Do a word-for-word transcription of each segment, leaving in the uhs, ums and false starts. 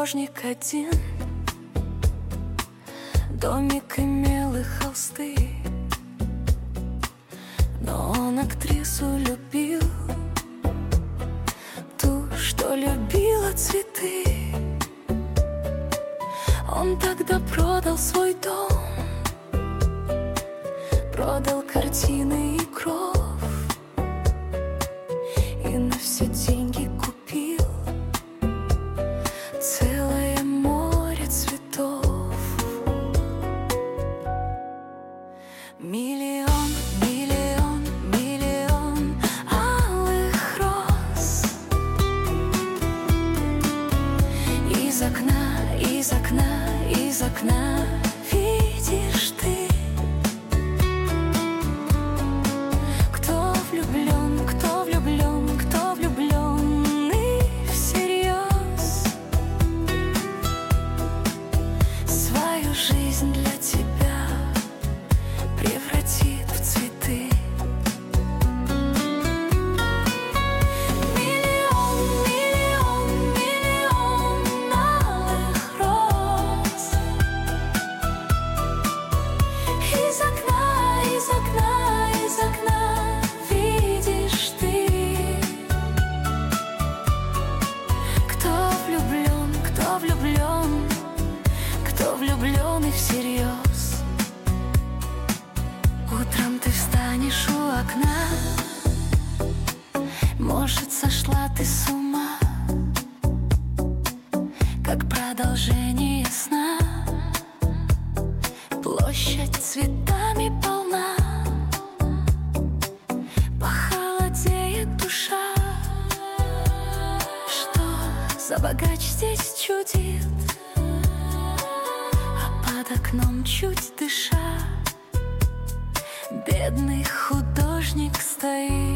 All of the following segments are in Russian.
художник один. Домик имел и холсты, но он актрису любил, ту, что любила цветы. Он тогда продал свой дом, продал картины и кров, и на все деньги купил целое море цветов. Миллион, миллион, миллион алых роз. Из окна, из окна, из окна видишь ты, кто влюблен, кто влюблен, кто влюблен и всерьез свою жизнь для тебя превратит в цветы. Миллион, миллион, миллион алых роз. Из окна, из окна, из окна видишь ты, кто влюблен, кто влюблен, кто влюблен и всерьез. Утром ты встанешь у окна, может, сошла ты с ума, как продолжение сна. Площадь цветами полна, похолодеет душа. Что за богач здесь чудит, а под окном чуть дыша бедный художник стоит.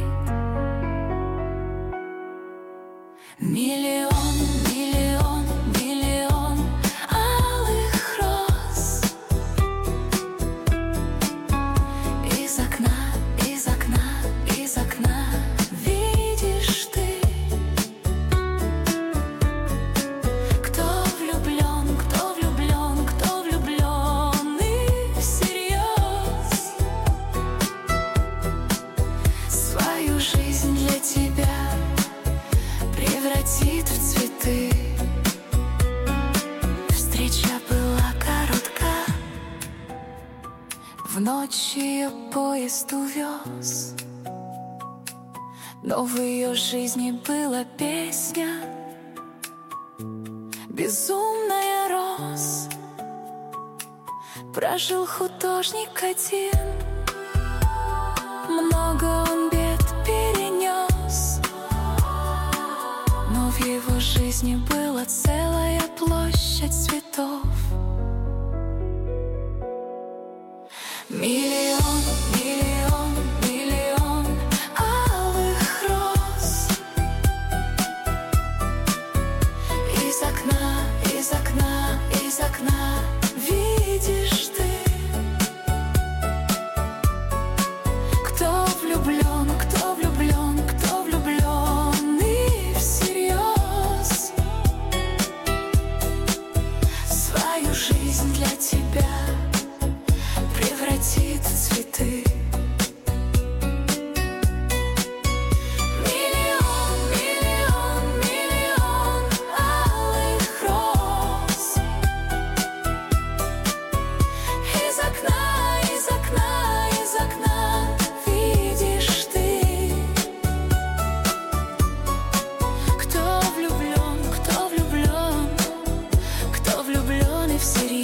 Миллион, миллион, миллион алых роз. Из окна, из окна, из окна видишь ты, кто влюблен, кто влюблен, кто влюблен и всерьез свою жизнь для тебя превратит в цветы. Встреча была коротка, в ночь ее поезд увез, но в ее жизни была песня безумная роз. Прожил художник один, много он бед перенес, но в его жизни была целая площадь цветов. Миллион, миллион, миллион алых роз. Из окна, из окна, из окна видишь ты, кто влюблен, кто влюблен, кто влюблен и всерьез свою жизнь для тебя превратит в цветы. Миллион, миллион, миллион алых роз. Из окна, из окна, из окна видишь ты, кто влюблен, кто влюблен, кто влюблен и всерьез